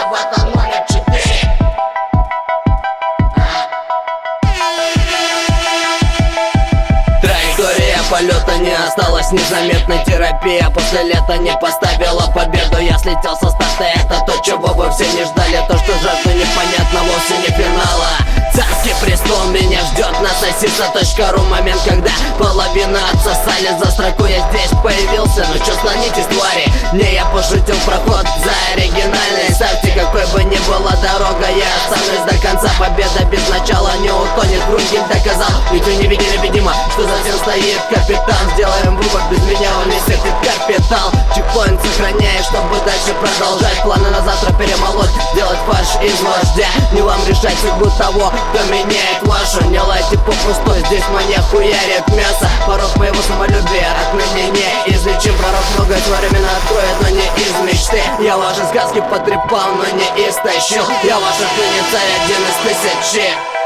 вот он номер 4. Траектория полета не осталась незаметной. Терапия после лета не поставила победу. Я слетел со старта, это то, чего вы все не ждали. То, что жажду непонятно, вовсе не финала. Царский престол меня ждет на сосиса.ру. Момент, когда половина отсосали. За строку я здесь появился. Ну чё слонитесь, твари? Не, я пошутил, проход за оригинальный. Ставьте, какой бы ни была дорога, я останусь до конца. Победа без начала не утонет. Врунгель доказал, ведь вы не видели, видимо, что за всем стоит капитан. Сделаем вывод, без меня он не светит капитал. Чекпоинт сохраняешь, чтобы дальше продолжать. Планы на завтра перемолоть, сделать фарш из вождя. Не вам решать судьбу того, кто меняет вашу. Не лайте попустой, здесь маньяк хуярит мясо. Порог моего самолюбия отныне не излечим. Пророк многое своевременно откроет, но не из мечты. Я ваши сказки потрепал, но не истощил. Я ваш отныне царь, один из тысячи.